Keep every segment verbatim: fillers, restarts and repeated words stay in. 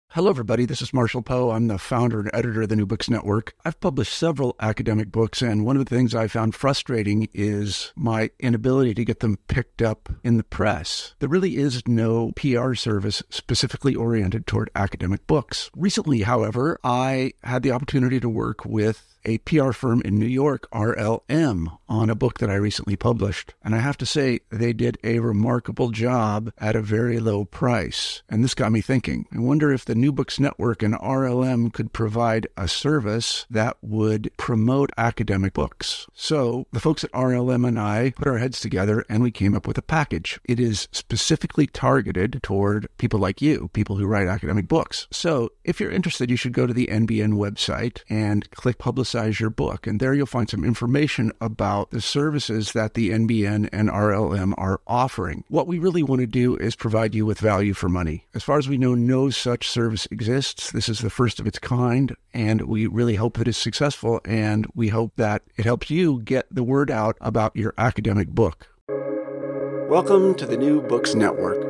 Hello, everybody. This is Marshall Poe. I'm the founder and editor of the New Books Network. I've published several academic books, and one of the things I found frustrating is my inability to get them picked up in the press. There really is no P R service specifically oriented toward academic books. Recently, however, I had the opportunity to work with a P R firm in New York, R L M, on a book that I recently published. And I have to say, they did a remarkable job at a very low price. And this got me thinking. I wonder if the New Books Network and R L M could provide a service that would promote academic books. So the folks at R L M and I put our heads together and we came up with a package. It is specifically targeted toward people like you, people who write academic books. So if you're interested, you should go to the N B N website and click Publicize your book. And there you'll find some information about the services that the N B N and R L M are offering. What we really want to do is provide you with value for money. As far as we know, no such service exists. This is the first of its kind, and we really hope that it's successful, and we hope that it helps you get the word out about your academic book. Welcome to the New Books Network.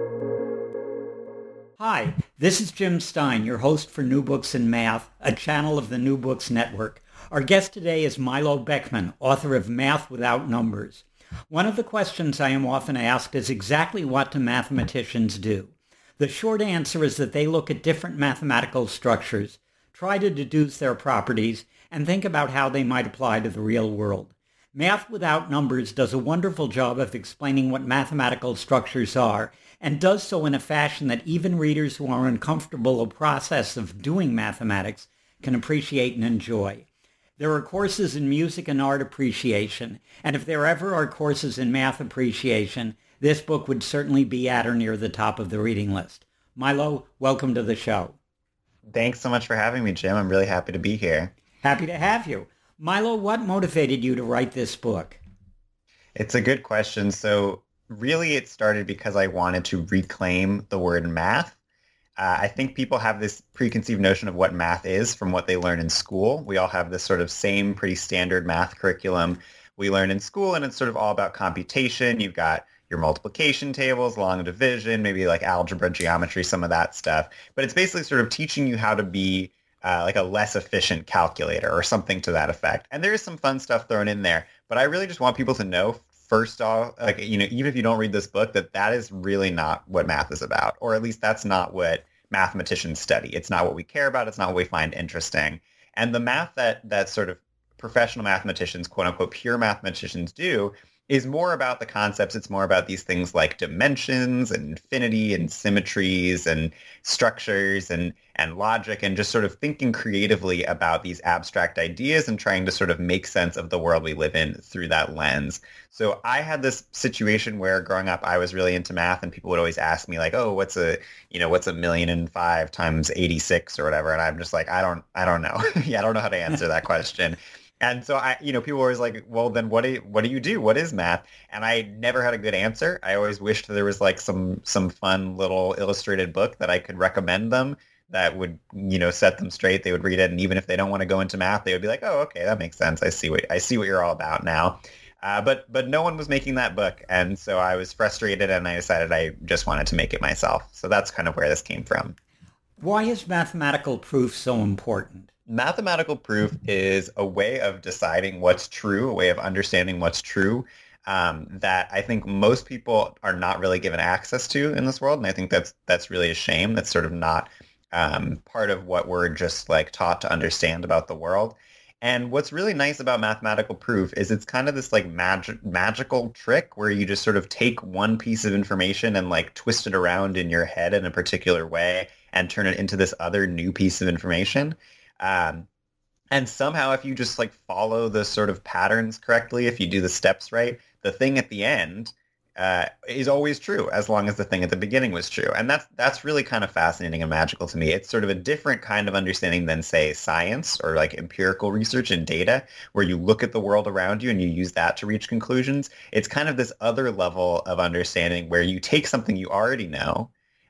Hi, this is Jim Stein, your host for New Books in Math, a channel of the New Books Network. Our guest today is Milo Beckman, author of Math Without Numbers. One of the questions I am often asked is exactly what do mathematicians do? The short answer is that they look at different mathematical structures, try to deduce their properties, and think about how they might apply to the real world. Math Without Numbers does a wonderful job of explaining what mathematical structures are, and does so in a fashion that even readers who are uncomfortable with the process of doing mathematics can appreciate and enjoy. There are courses in music and art appreciation, and if there ever are courses in math appreciation, this book would certainly be at or near the top of the reading list. Milo, welcome to the show. Thanks so much for having me, Jim. I'm really happy to be here. Happy to have you. Milo, what motivated you to write this book? It's a good question. So really, it started because I wanted to reclaim the word math. Uh, I think people have this preconceived notion of what math is from what they learn in school. We all have this sort of same pretty standard math curriculum we learn in school, and it's sort of all about computation. You've got your multiplication tables, long division, maybe like algebra, geometry, some of that stuff. But it's basically sort of teaching you how to be uh, like a less efficient calculator or something to that effect. And there is some fun stuff thrown in there, but I really just want people to know, first off, like, you know, even if you don't read this book, that that is really not what math is about, or at least that's not what mathematicians study. It's not what we care about. It's not what we find interesting. And the math that that sort of professional mathematicians, quote unquote, pure mathematicians do is more about the concepts. It's more about these things like dimensions and infinity and symmetries and structures and, and logic, and just sort of thinking creatively about these abstract ideas and trying to sort of make sense of the world we live in through that lens. So I had this situation where growing up, I was really into math, and people would always ask me like, oh, what's a, you know, what's a million and five times eighty-six or whatever? And I'm just like, I don't, I don't know. yeah, I don't know how to answer that question. And so I, you know, people were always like, well, then what do you, what do you do? What is math? And I never had a good answer. I always wished there was like some, some fun little illustrated book that I could recommend them that would, you know, set them straight. They would read it. And even if they don't want to go into math, they would be like, oh, okay, that makes sense. I see what, I see what you're all about now. Uh, but, but no one was making that book. And so I was frustrated, and I decided I just wanted to make it myself. So that's kind of where this came from. Why is mathematical proof so important? Mathematical proof is a way of deciding what's true, a way of understanding what's true, um, that I think most people are not really given access to in this world. And I think that's that's really a shame. That's sort of not um, part of what we're just like taught to understand about the world. And what's really nice about mathematical proof is it's kind of this like magic magical trick where you just sort of take one piece of information and like twist it around in your head in a particular way and turn it into this other new piece of information. Um, and somehow if you just like follow the sort of patterns correctly, if you do the steps right, the thing at the end uh, is always true, as long as the thing at the beginning was true. And that's that's really kind of fascinating and magical to me. It's sort of a different kind of understanding than, say, science or like empirical research and data, where you look at the world around you and you use that to reach conclusions. It's kind of this other level of understanding where you take something you already know,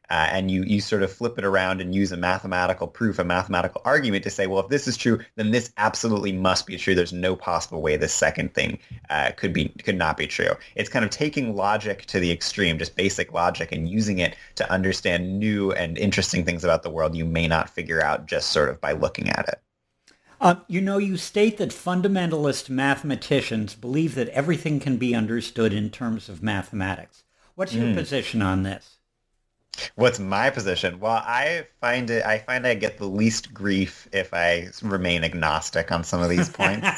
Uh, and you you sort of flip it around and use a mathematical proof, a mathematical argument to say, well, if this is true, then this absolutely must be true. There's no possible way this second thing uh, could be could not be true. It's kind of taking logic to the extreme, just basic logic, and using it to understand new and interesting things about the world you may not figure out just sort of by looking at it. Uh, you know, you state that fundamentalist mathematicians believe that everything can be understood in terms of mathematics. What's your mm. position on this? What's my position? Well, I find it. I find I get the least grief if I remain agnostic on some of these points.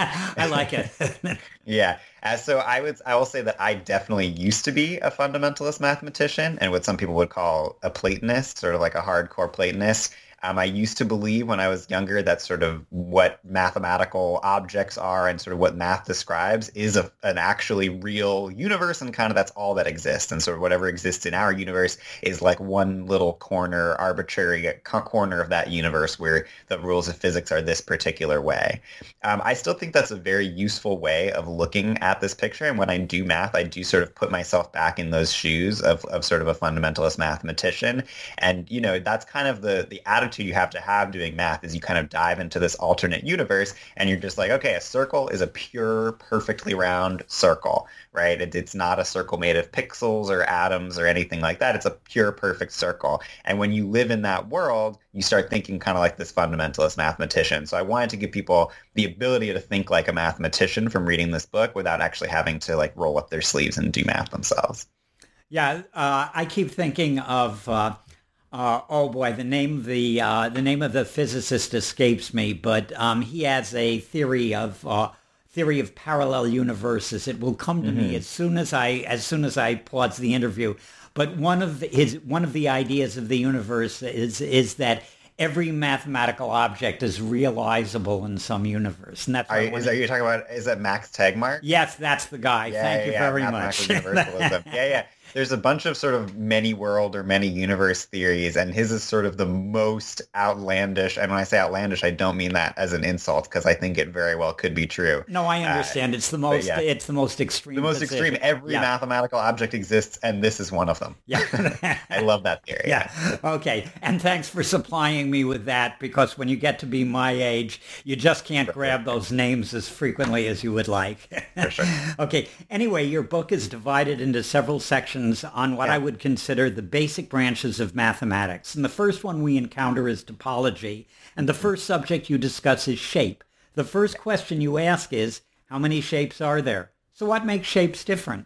I like it. Yeah. Uh, so I would. I will say that I definitely used to be a fundamentalist mathematician, and what some people would call a Platonist, sort of like a hardcore Platonist. Um, I used to believe when I was younger that sort of what mathematical objects are and sort of what math describes is a, an actually real universe, and kind of that's all that exists. And sort of whatever exists in our universe is like one little corner, arbitrary corner of that universe where the rules of physics are this particular way. Um, I still think that's a very useful way of looking at this picture. And when I do math, I do sort of put myself back in those shoes of, of sort of a fundamentalist mathematician. And, you know, that's kind of the, the attitude you have to have doing math is you kind of dive into this alternate universe and you're just like, okay, a circle is a pure, perfectly round circle, right? It, it's not a circle made of pixels or atoms or anything like that. It's a pure, perfect circle. And when you live in that world, you start thinking kind of like this fundamentalist mathematician. So I wanted to give people the ability to think like a mathematician from reading this book without actually having to like roll up their sleeves and do math themselves. Yeah, uh, I keep thinking of... Uh... Uh, oh boy, the name of the uh, the name of the physicist escapes me, but um, he has a theory of uh, theory of parallel universes. It will come to mm-hmm. me as soon as I as soon as I pause the interview. But one of the, his one of the ideas of the universe is is that every mathematical object is realizable in some universe, and that's are, is that you're talking about? Is that Max Tegmark? Yes, that's the guy. Yeah, Thank yeah, you yeah, very much. Universalism. yeah, yeah. There's a bunch of sort of many world or many universe theories, and his is sort of the most outlandish. And when I say outlandish, I don't mean that as an insult, because I think it very well could be true. No, I understand. Uh, it's the most. Yeah. It's the most extreme. The most position. extreme. Every yeah. mathematical object exists, and this is one of them. Yeah, I love that theory. Yeah. Okay, and thanks for supplying me with that, because when you get to be my age, you just can't for grab sure. those names as frequently as you would like. For sure. Okay. Anyway, your book is divided into several sections on what yeah. I would consider the basic branches of mathematics. And the first one we encounter is topology. And the first subject you discuss is shape. The first question you ask is, how many shapes are there? So what makes shapes different?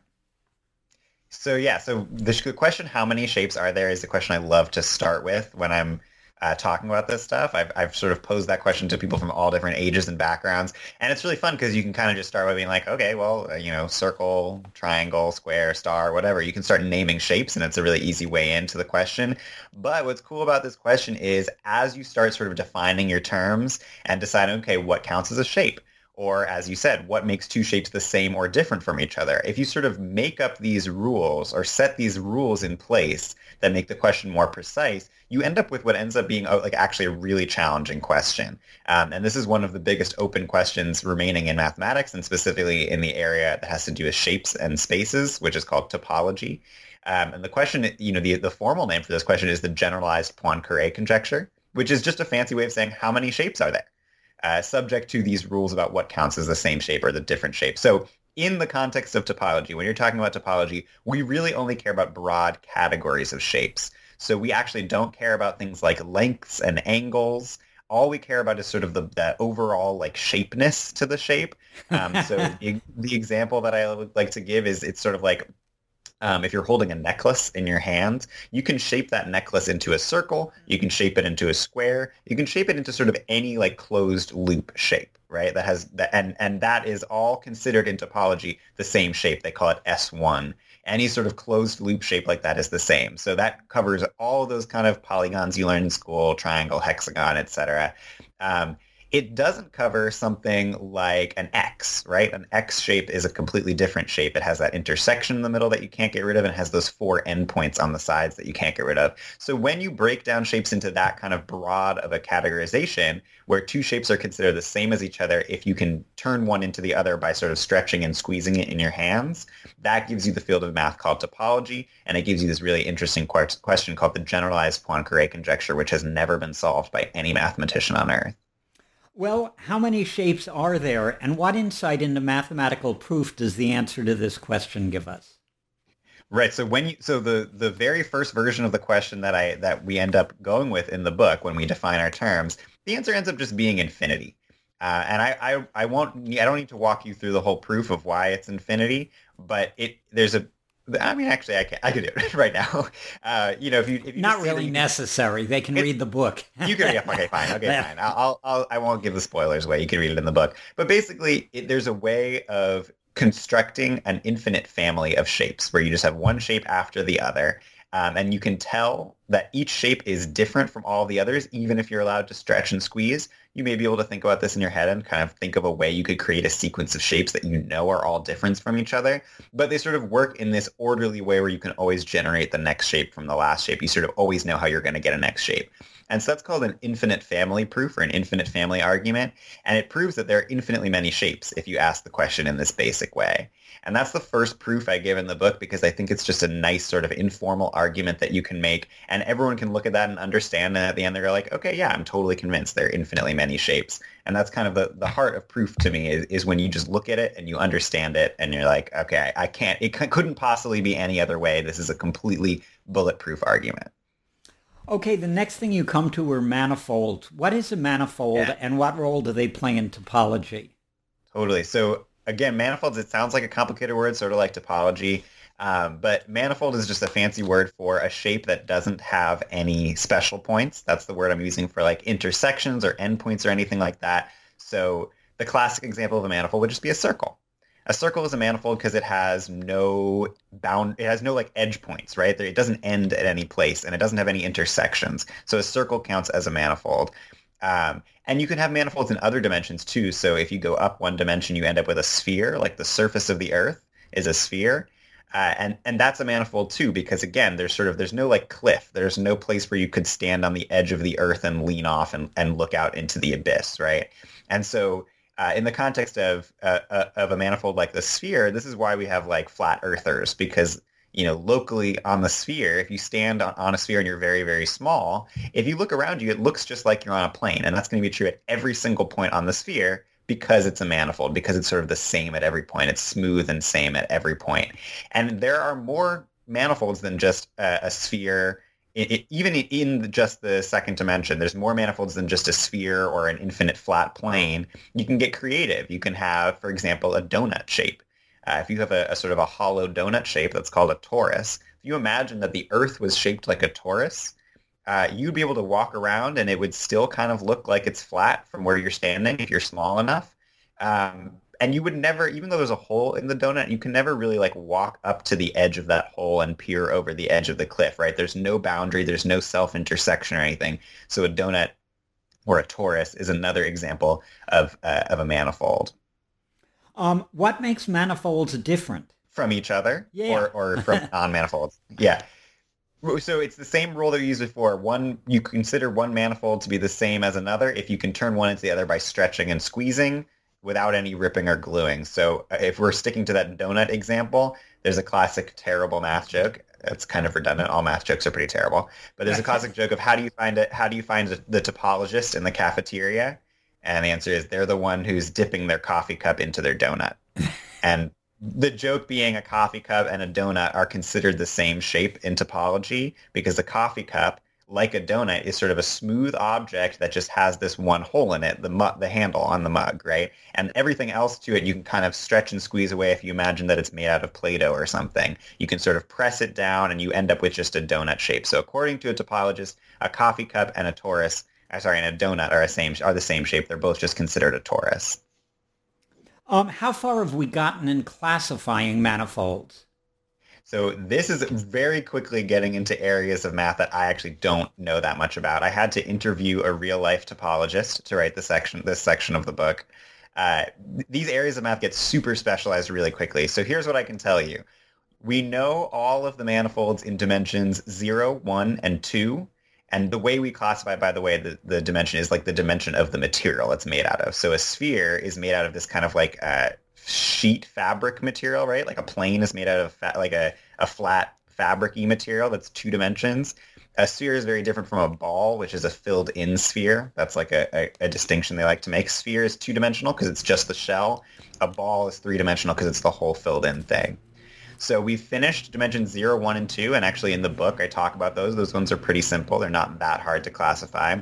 So yeah, so the question, how many shapes are there, is the question I love to start with when I'm Uh, talking about this stuff. I've, I've sort of posed that question to people from all different ages and backgrounds. And it's really fun because you can kind of just start by being like, okay, well, uh, you know, circle, triangle, square, star, whatever. You can start naming shapes, and it's a really easy way into the question. But what's cool about this question is as you start sort of defining your terms and deciding, okay, what counts as a shape? Or as you said, what makes two shapes the same or different from each other? If you sort of make up these rules or set these rules in place that make the question more precise, you end up with what ends up being like actually a really challenging question. Um, and this is one of the biggest open questions remaining in mathematics, and specifically in the area that has to do with shapes and spaces, which is called topology. Um, and the question, you know, the, the formal name for this question is the generalized Poincare conjecture, which is just a fancy way of saying how many shapes are there? Uh, subject to these rules about what counts as the same shape or the different shape. So in the context of topology, when you're talking about topology, we really only care about broad categories of shapes. So we actually don't care about things like lengths and angles. All we care about is sort of the, the overall like shapeness to the shape. Um, so the, the example that I would like to give is it's sort of like Um, if you're holding a necklace in your hand, you can shape that necklace into a circle. You can shape it into a square. You can shape it into sort of any like closed loop shape, right? That has that, and and that is all considered in topology the same shape. They call it S one. Any sort of closed loop shape like that is the same. So that covers all those kind of polygons you learn in school: triangle, hexagon, et cetera. Um, it doesn't cover something like an X, right? An X shape is a completely different shape. It has that intersection in the middle that you can't get rid of, and it has those four endpoints on the sides that you can't get rid of. So when you break down shapes into that kind of broad of a categorization, where two shapes are considered the same as each other, if you can turn one into the other by sort of stretching and squeezing it in your hands, that gives you the field of math called topology, and it gives you this really interesting question called the generalized Poincare conjecture, which has never been solved by any mathematician on Earth. Well, how many shapes are there, and what insight into mathematical proof does the answer to this question give us? Right. So when you, so the, the very first version of the question that I that we end up going with in the book when we define our terms, the answer ends up just being infinity. Uh, and I, I I won't I don't need to walk you through the whole proof of why it's infinity, but it there's a I mean, actually, I can I could do it right now. Uh, you know, if you, if you not really necessary, they can read the book. You can, yeah, okay, fine, okay, fine. I'll, I'll, I won't give the spoilers away. You can read it in the book. But basically, it, there's a way of constructing an infinite family of shapes where you just have one shape after the other. Um, and you can tell that each shape is different from all the others, even if you're allowed to stretch and squeeze. You may be able to think about this in your head and kind of think of a way you could create a sequence of shapes that you know are all different from each other. But they sort of work in this orderly way where you can always generate the next shape from the last shape. You sort of always know how you're going to get a next shape. And so that's called an infinite family proof or an infinite family argument. And it proves that there are infinitely many shapes if you ask the question in this basic way. And that's the first proof I give in the book because I think it's just a nice sort of informal argument that you can make. And everyone can look at that and understand. And at the end, they're like, okay, yeah, I'm totally convinced there are infinitely many shapes. And that's kind of the, the heart of proof to me is, is when you just look at it and you understand it and you're like, okay, I can't, it c- couldn't possibly be any other way. This is a completely bulletproof argument. Okay, the next thing you come to are manifolds. What is a manifold Yeah. and what role do they play in topology? Totally. So again, manifolds, it sounds like a complicated word, sort of like topology. Um, but manifold is just a fancy word for a shape that doesn't have any special points. That's the word I'm using for like intersections or endpoints or anything like that. So the classic example of a manifold would just be a circle. A circle is a manifold because it has no bound, it has no like edge points, right? It doesn't end at any place and it doesn't have any intersections. So a circle counts as a manifold. Um, and you can have manifolds in other dimensions too. So if you go up one dimension, you end up with a sphere, like the surface of the Earth is a sphere. Uh, and, and that's a manifold too, because again, there's sort of, there's no like cliff. There's no place where you could stand on the edge of the Earth and lean off and, and look out into the abyss, right? And so Uh, in the context of uh, uh, of a manifold like the sphere, this is why we have like flat earthers, because, you know, locally on the sphere, if you stand on, on a sphere and you're very, very small, if you look around you, it looks just like you're on a plane. And that's going to be true at every single point on the sphere because it's a manifold, because it's sort of the same at every point. It's smooth and same at every point. And there are more manifolds than just uh, a sphere. It, it, even in just the second dimension, there's more manifolds than just a sphere or an infinite flat plane. You can get creative. You can have, for example, a donut shape. Uh, if you have a, a sort of a hollow donut shape that's called a torus, if you imagine that the Earth was shaped like a torus, uh, you'd be able to walk around and it would still kind of look like it's flat from where you're standing if you're small enough. Um, And you would never, even though there's a hole in the donut, you can never really like walk up to the edge of that hole and peer over the edge of the cliff, right? There's no boundary. There's no self-intersection or anything. So a donut or a torus is another example of uh, of a manifold. Um, what makes manifolds different? From each other Yeah. or, or from non-manifolds. Yeah. So it's the same rule that we used before. One, you consider one manifold to be the same as another if you can turn one into the other by stretching and squeezing without any ripping or gluing. So if we're sticking to that donut example, there's a classic terrible math joke. It's kind of redundant. All math jokes are pretty terrible. But there's a classic joke of how do you find it? How do you find the topologist in the cafeteria? And the answer is they're the one who's dipping their coffee cup into their donut. And the joke being a coffee cup and a donut are considered the same shape in topology because the coffee cup, like a donut, is sort of a smooth object that just has this one hole in it, the mu- the handle on the mug, right? And everything else to it, you can kind of stretch and squeeze away if you imagine that it's made out of Play-Doh or something. You can sort of press it down and you end up with just a donut shape. So according to a topologist, a coffee cup and a torus, uh, sorry, and a donut are, a same, are the same shape. They're both just considered a torus. Um, how far have we gotten in classifying manifolds? So this is very quickly getting into areas of math that I actually don't know that much about. I had to interview a real-life topologist to write the section, this section of the book. Uh, these areas of math get super specialized really quickly. So here's what I can tell you. We know all of the manifolds in dimensions zero, one, and two. And the way we classify, by the way, the, the dimension is like the dimension of the material it's made out of. So a sphere is made out of this kind of like uh, sheet fabric material, right? Like a plane is made out of fa- like a, a flat fabric-y material that's two dimensions. A sphere is very different from a ball, which is a filled-in sphere. That's like a, a, a distinction they like to make. Sphere is two-dimensional because it's just the shell. A ball is three-dimensional because it's the whole filled-in thing. So we finished dimensions zero, one, and two, and actually in the book I talk about those. Those ones are pretty simple. They're not that hard to classify.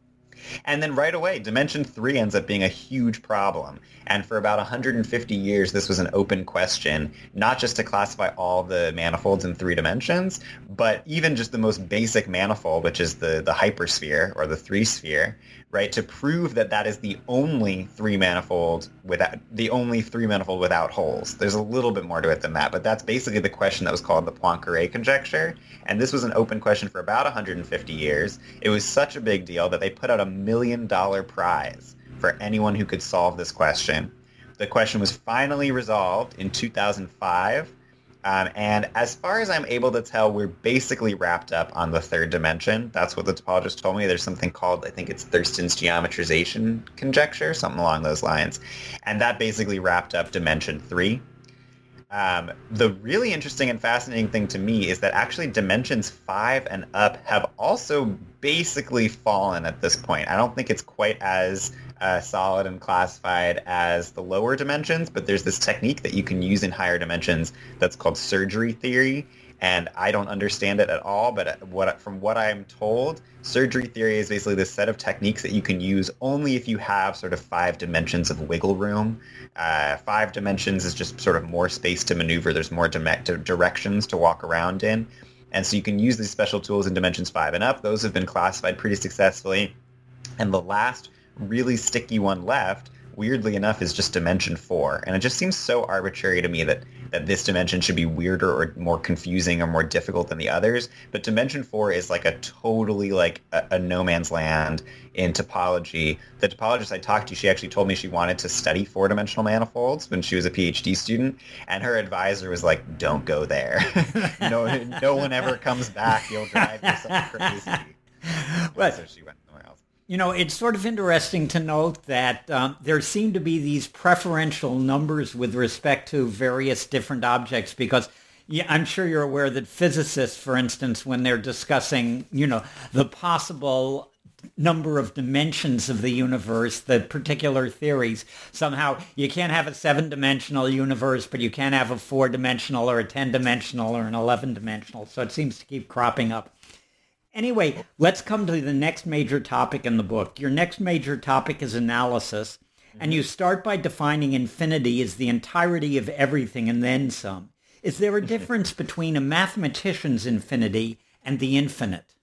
And then right away, dimension three ends up being a huge problem. And for about one hundred fifty years, this was an open question, not just to classify all the manifolds in three dimensions, but even just the most basic manifold, which is the, the hypersphere or the three-sphere, right? To prove that that is the only three manifold without the only three manifold without holes. There's a little bit more to it than that, but that's basically the question that was called the Poincare conjecture. And this was an open question for about one hundred fifty years. It was such a big deal that they put out a million dollar prize for anyone who could solve this question. The question was finally resolved in two thousand five. Um, and as far as I'm able to tell, we're basically wrapped up on the third dimension. That's what the topologist told me. There's something called, I think it's Thurston's geometrization conjecture, something along those lines. And that basically wrapped up dimension three. Um, the really interesting and fascinating thing to me is that actually dimensions five and up have also basically fallen at this point. I don't think it's quite as uh, solid and classified as the lower dimensions, but there's this technique that you can use in higher dimensions that's called surgery theory. And I don't understand it at all, but what, from what I'm told, surgery theory is basically this set of techniques that you can use only if you have sort of five dimensions of wiggle room. Uh, five dimensions is just sort of more space to maneuver. There's more dim- directions to walk around in. And so you can use these special tools in dimensions five and up. Those have been classified pretty successfully. And the last really sticky one left, weirdly enough, is just dimension four. And it just seems so arbitrary to me that, that this dimension should be weirder or more confusing or more difficult than the others. But dimension four is like a totally like a, a no man's land in topology. The topologist I talked to, she actually told me she wanted to study four-dimensional manifolds when she was a PhD student. And her advisor was like, don't go there. no, no one ever comes back. You'll drive yourself crazy. Well, so she went somewhere else. You know, it's sort of interesting to note that um, there seem to be these preferential numbers with respect to various different objects because yeah, I'm sure you're aware that physicists, for instance, when they're discussing, you know, the possible number of dimensions of the universe, the particular theories, somehow you can't have a seven-dimensional universe, but you can have a four-dimensional or a ten-dimensional or an eleven-dimensional. So it seems to keep cropping up. Anyway, let's come to the next major topic in the book. Your next major topic is analysis, and you start by defining infinity as the entirety of everything and then some. Is there a difference between a mathematician's infinity and the infinite?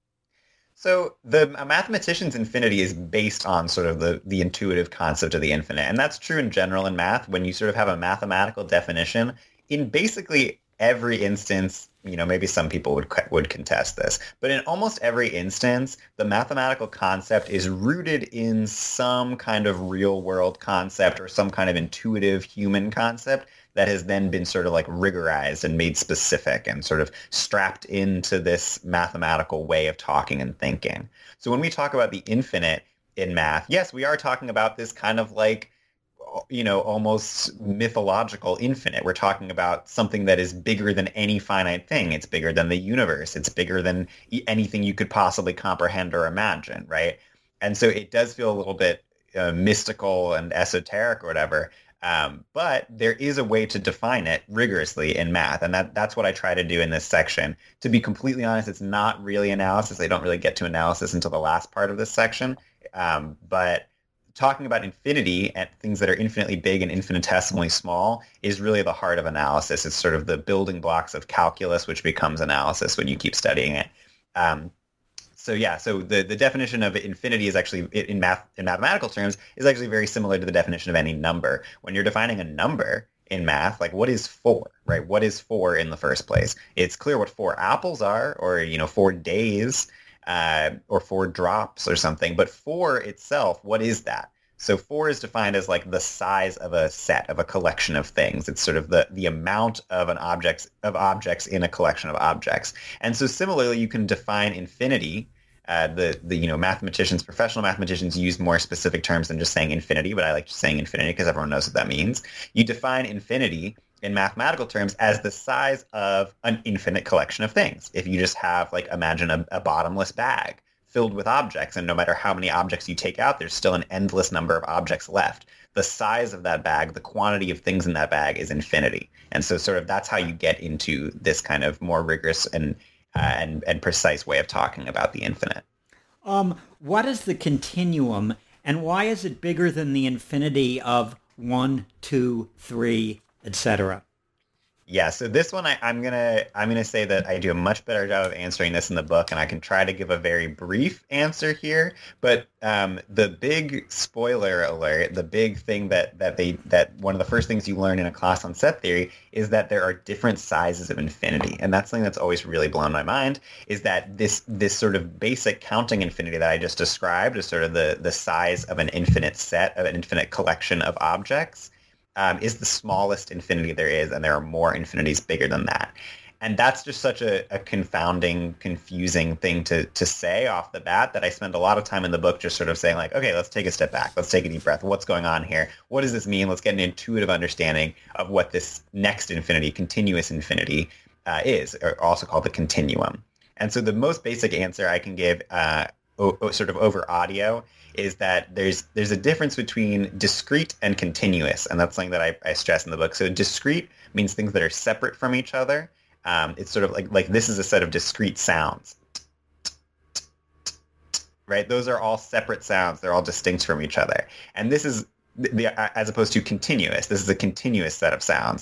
So the a mathematician's infinity is based on sort of the, the intuitive concept of the infinite. And that's true in general in math. When you sort of have a mathematical definition, in basically every instance, you know, maybe some people would would contest this, but in almost every instance, the mathematical concept is rooted in some kind of real world concept or some kind of intuitive human concept that has then been sort of like rigorized and made specific and sort of strapped into this mathematical way of talking and thinking. So when we talk about the infinite in math, yes, we are talking about this kind of like, you know, almost mythological infinite. We're talking about something that is bigger than any finite thing. It's bigger than the universe. It's bigger than anything you could possibly comprehend or imagine, right? And so it does feel a little bit uh, mystical and esoteric or whatever. Um, but there is a way to define it rigorously in math, and that, that's what I try to do in this section. To be completely honest, it's not really analysis. I don't really get to analysis until the last part of this section. Um, but talking about infinity and things that are infinitely big and infinitesimally small is really the heart of analysis. It's sort of the building blocks of calculus, which becomes analysis when you keep studying it. Um, So yeah, so the, the definition of infinity is actually, in math in mathematical terms, is actually very similar to the definition of any number. When you're defining a number in math. Like, what is four, right? What is four in the first place? It's clear what four apples are, or, you know, four days, uh, or four drops or something. But four itself, what is that? So four is defined as like the size of a set, of a collection of things. It's sort of the, the amount of an objects of objects in a collection of objects. And so similarly, you can define infinity. Uh, the, the, you know, mathematicians, professional mathematicians use more specific terms than just saying infinity, but I like just saying infinity because everyone knows what that means. You define infinity in mathematical terms as the size of an infinite collection of things. If you just have, like, imagine a, a bottomless bag filled with objects, and no matter how many objects you take out, there's still an endless number of objects left. The size of that bag, the quantity of things in that bag is infinity. And so sort of that's how you get into this kind of more rigorous and uh, and, and precise way of talking about the infinite. Um, what is the continuum, and why is it bigger than the infinity of one, two, three, et cetera? Yeah, so this one I, I'm gonna I'm gonna say that I do a much better job of answering this in the book, and I can try to give a very brief answer here. But um, the big spoiler alert, the big thing that that they that one of the first things you learn in a class on set theory is that there are different sizes of infinity, and that's something that's always really blown my mind. Is that this this sort of basic counting infinity that I just described is sort of the the size of an infinite set of an infinite collection of objects. Um, is the smallest infinity there is, and there are more infinities bigger than that. And that's just such a, a confounding, confusing thing to, to say off the bat that I spend a lot of time in the book just sort of saying, like, okay, let's take a step back. Let's take a deep breath. What's going on here? What does this mean? Let's get an intuitive understanding of what this next infinity, continuous infinity, uh, is, or also called the continuum. And so the most basic answer I can give uh, o- o- sort of over audio is that there's there's a difference between discrete and continuous, and that's something that I, I stress in the book. So discrete means things that are separate from each other. Um, it's sort of like like this is a set of discrete sounds, right? Those are all separate sounds. They're all distinct from each other. And this is the, the as opposed to continuous. This is a continuous set of sounds.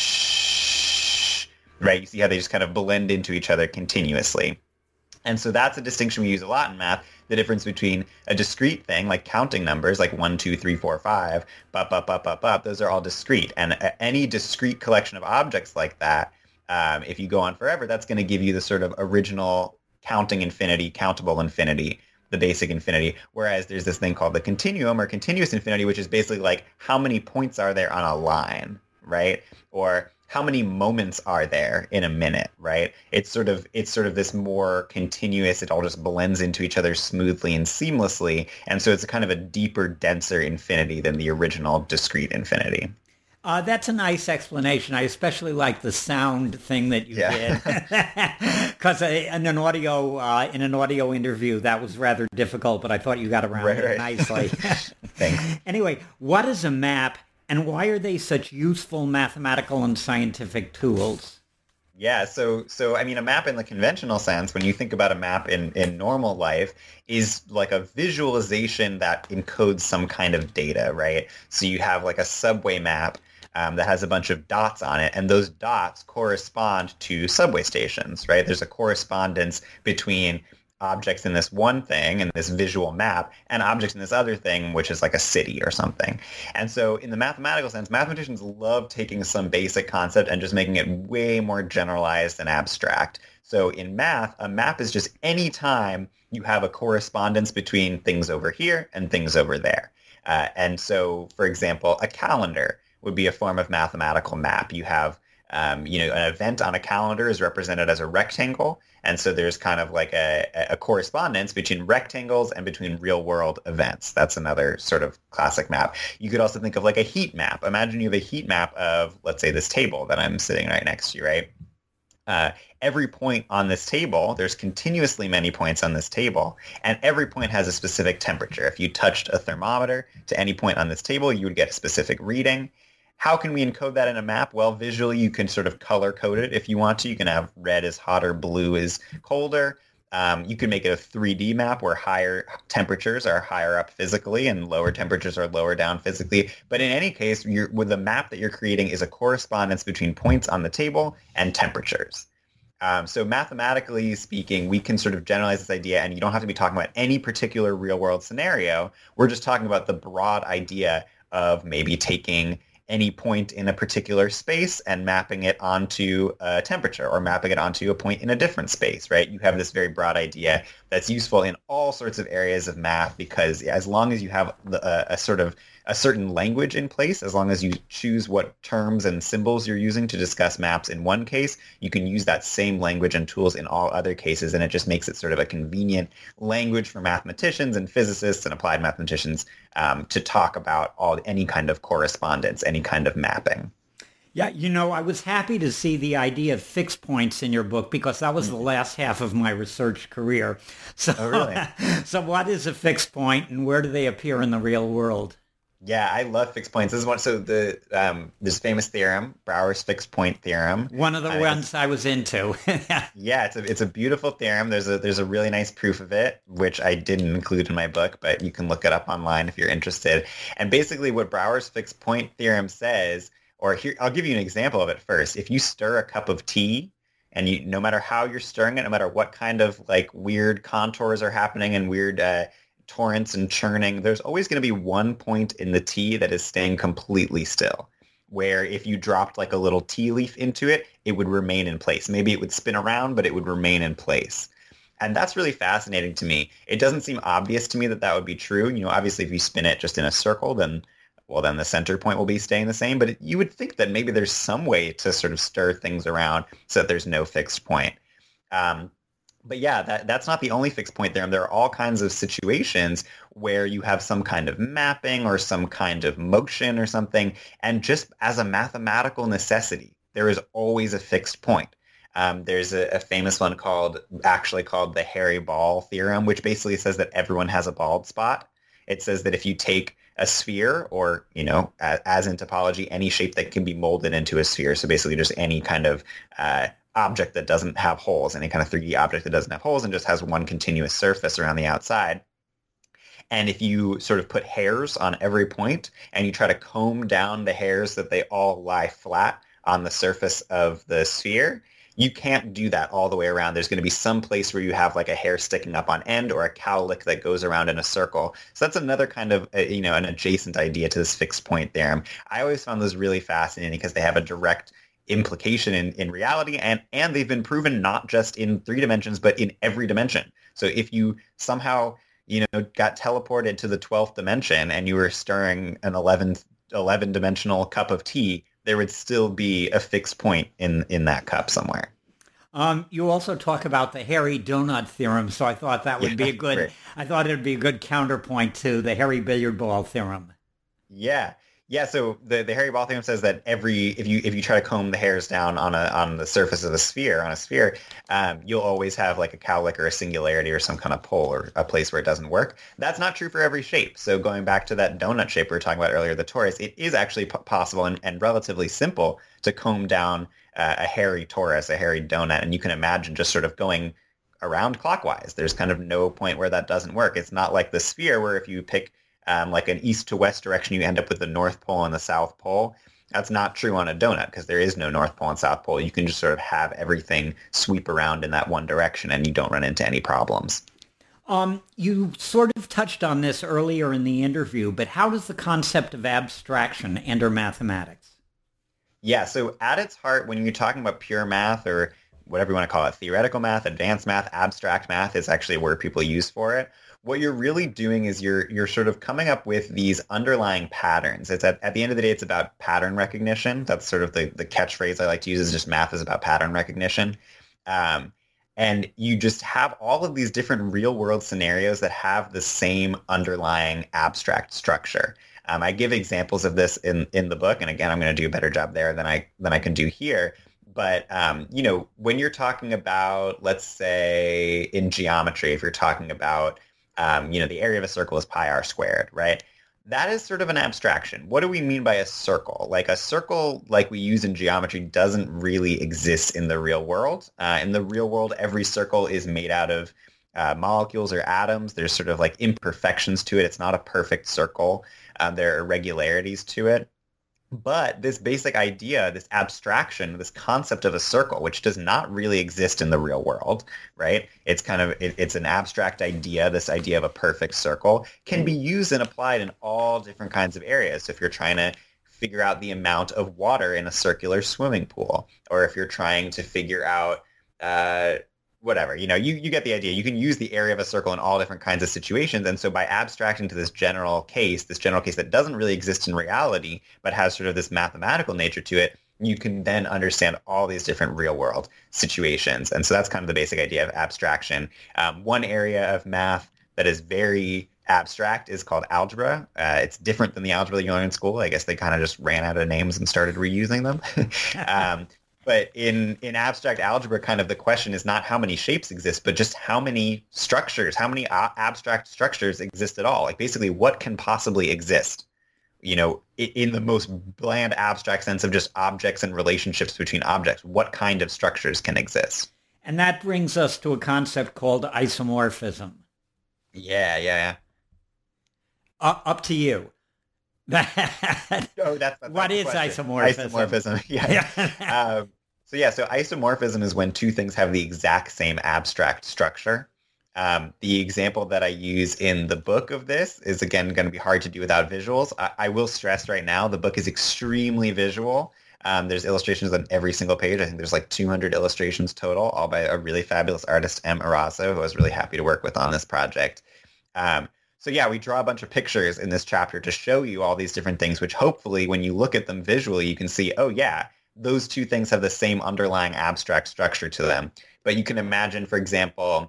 Shh, right? You see how they just kind of blend into each other continuously. And so that's a distinction we use a lot in math, the difference between a discrete thing, like counting numbers, like one, two, three, four, five, up, up, up, up, up. Those are all discrete. And any discrete collection of objects like that, um, if you go on forever, that's going to give you the sort of original counting infinity, countable infinity, the basic infinity. Whereas there's this thing called the continuum or continuous infinity, which is basically like how many points are there on a line, right? Or how many moments are there in a minute, right? It's sort of it's sort of this more continuous, it all just blends into each other smoothly and seamlessly. And so it's a kind of a deeper, denser infinity than the original discrete infinity. Uh, that's a nice explanation. I especially like the sound thing that you yeah. did, because in an audio uh, in an audio interview that was rather difficult, but I thought you got around right, it right. nicely. Thanks. Anyway, what is a map, and why are they such useful mathematical and scientific tools? Yeah, so so I mean, a map in the conventional sense, when you think about a map in, in normal life, is like a visualization that encodes some kind of data, right? So you have like a subway map um, that has a bunch of dots on it, and those dots correspond to subway stations, right? There's a correspondence between objects in this one thing and this visual map and objects in this other thing, which is like a city or something. And so in the mathematical sense, mathematicians love taking some basic concept and just making it way more generalized and abstract. So in math, a map is just any time you have a correspondence between things over here and things over there. Uh, and so, for example, a calendar would be a form of mathematical map. You have Um, you know, an event on a calendar is represented as a rectangle. And so there's kind of like a, a correspondence between rectangles and between real world events. That's another sort of classic map. You could also think of like a heat map. Imagine you have a heat map of, let's say, this table that I'm sitting right next to, right? Uh, every point on this table, there's continuously many points on this table, and every point has a specific temperature. If you touched a thermometer to any point on this table, you would get a specific reading. How can we encode that in a map? Well, visually, you can sort of color code it if you want to. You can have red is hotter, blue is colder. Um, you can make it a three D map where higher temperatures are higher up physically and lower temperatures are lower down physically. But in any case, you're, with the map that you're creating is a correspondence between points on the table and temperatures. Um, so mathematically speaking, we can sort of generalize this idea, and you don't have to be talking about any particular real-world scenario. We're just talking about the broad idea of maybe taking any point in a particular space and mapping it onto a temperature or mapping it onto a point in a different space, right? You have this very broad idea that's useful in all sorts of areas of math because as long as you have the, a, a sort of a certain language in place, as long as you choose what terms and symbols you're using to discuss maps in one case, you can use that same language and tools in all other cases, and it just makes it sort of a convenient language for mathematicians and physicists and applied mathematicians um, to talk about all any kind of correspondence, any kind of mapping. Yeah, you know, I was happy to see the idea of fixed points in your book because that was the last half of my research career. So, oh, really? So what is a fixed point and where do they appear in the real world? Yeah, I love fixed points. This is one. So the um, this famous theorem, Brouwer's fixed point theorem. One of the uh, ones I was into. Yeah, it's a it's a beautiful theorem. There's a there's a really nice proof of it, which I didn't include in my book, but you can look it up online if you're interested. And basically, what Brouwer's fixed point theorem says, or here I'll give you an example of it first. If you stir a cup of tea, and you no matter how you're stirring it, no matter what kind of like weird contours are happening and weird uh, torrents and churning, there's always going to be one point in the tea that is staying completely still, where if you dropped like a little tea leaf into it, it would remain in place. Maybe it would spin around, but it would remain in place. And that's really fascinating to me. It doesn't seem obvious to me that that would be true. You know, obviously if you spin it just in a circle, then well, then the center point will be staying the same. But it, you would think that maybe there's some way to sort of stir things around so that there's no fixed point. Um, But yeah, that, that's not the only fixed point theorem. There are all kinds of situations where you have some kind of mapping or some kind of motion or something. And just as a mathematical necessity, there is always a fixed point. Um, there's a, a famous one called, actually called the Hairy Ball theorem, which basically says that everyone has a bald spot. It says that if you take a sphere or, you know, as, as in topology, any shape that can be molded into a sphere, so basically just any kind of uh, object that doesn't have holes, any kind of three D object that doesn't have holes and just has one continuous surface around the outside. And if you sort of put hairs on every point and you try to comb down the hairs that they all lie flat on the surface of the sphere, you can't do that all the way around. There's going to be some place where you have like a hair sticking up on end or a cowlick that goes around in a circle. So that's another kind of, uh, you know, an adjacent idea to this fixed point theorem. I always found those really fascinating because they have a direct implication in, in reality, and, and they've been proven not just in three dimensions, but in every dimension. So if you somehow, you know, got teleported to the twelfth dimension and you were stirring an eleventh, eleven dimensional cup of tea, there would still be a fixed point in, in that cup somewhere. Um, you also talk about the hairy donut theorem, so I thought that would yeah, be a good, great. I thought it would be a good counterpoint to the hairy billiard ball theorem. Yeah. Yeah, so the, the hairy ball theorem says that every if you if you try to comb the hairs down on a on the surface of a sphere on a sphere, um, you'll always have like a cowlick or a singularity or some kind of pole or a place where it doesn't work. That's not true for every shape. So going back to that donut shape we were talking about earlier, the torus, it is actually p- possible and, and relatively simple to comb down uh, a hairy torus, a hairy donut, and you can imagine just sort of going around clockwise. There's kind of no point where that doesn't work. It's not like the sphere where if you pick Um, like an east to west direction, you end up with the North Pole and the South Pole. That's not true on a donut because there is no North Pole and South Pole. You can just sort of have everything sweep around in that one direction and you don't run into any problems. Um, you sort of touched on this earlier in the interview, but how does the concept of abstraction enter mathematics? Yeah, so at its heart, when you're talking about pure math or whatever you want to call it, theoretical math, advanced math, abstract math is actually a word people use for it. What you're really doing is you're you're sort of coming up with these underlying patterns. It's at, at the end of the day, it's about pattern recognition. That's sort of the, the catchphrase I like to use is just math is about pattern recognition. Um, and you just have all of these different real world scenarios that have the same underlying abstract structure. Um, I give examples of this in, in the book. And again, I'm going to do a better job there than I than I can do here. But, um, you know, when you're talking about, let's say in geometry, if you're talking about Um, you know, the area of a circle is pi r squared, right? That is sort of an abstraction. What do we mean by a circle? Like a circle, like we use in geometry, doesn't really exist in the real world. Uh, in the real world, every circle is made out of uh, molecules or atoms. There's sort of like imperfections to it. It's not a perfect circle. Um, there are irregularities to it. But this basic idea, this abstraction, this concept of a circle, which does not really exist in the real world, right? It's kind of, it, it's an abstract idea, this idea of a perfect circle, can be used and applied in all different kinds of areas. So if you're trying to figure out the amount of water in a circular swimming pool, or if you're trying to figure out uh, whatever, you know, you, you get the idea. You can use the area of a circle in all different kinds of situations. And so by abstracting to this general case, this general case that doesn't really exist in reality, but has sort of this mathematical nature to it, you can then understand all these different real world situations. And so that's kind of the basic idea of abstraction. Um, one area of math that is very abstract is called algebra. Uh, it's different than the algebra you learn in school. I guess they kind of just ran out of names and started reusing them. um, but in, in abstract algebra, kind of the question is not how many shapes exist, but just how many structures, how many a- abstract structures exist at all. Like basically what can possibly exist, you know, in, in the most bland abstract sense of just objects and relationships between objects. What kind of structures can exist? And that brings us to a concept called isomorphism. Yeah, yeah, yeah. Uh, up to you. oh, that's, that's what is question. isomorphism? Isomorphism, yeah. um, so yeah, so isomorphism is when two things have the exact same abstract structure. Um, the example that I use in the book of this is, again, going to be hard to do without visuals. I, I will stress right now, the book is extremely visual. Um, there's illustrations on every single page. I think there's like two hundred illustrations total, all by a really fabulous artist, M. Arazo, who I was really happy to work with on this project. Um, So yeah, we draw a bunch of pictures in this chapter to show you all these different things, which hopefully when you look at them visually, you can see, oh yeah, those two things have the same underlying abstract structure to them. But you can imagine, for example,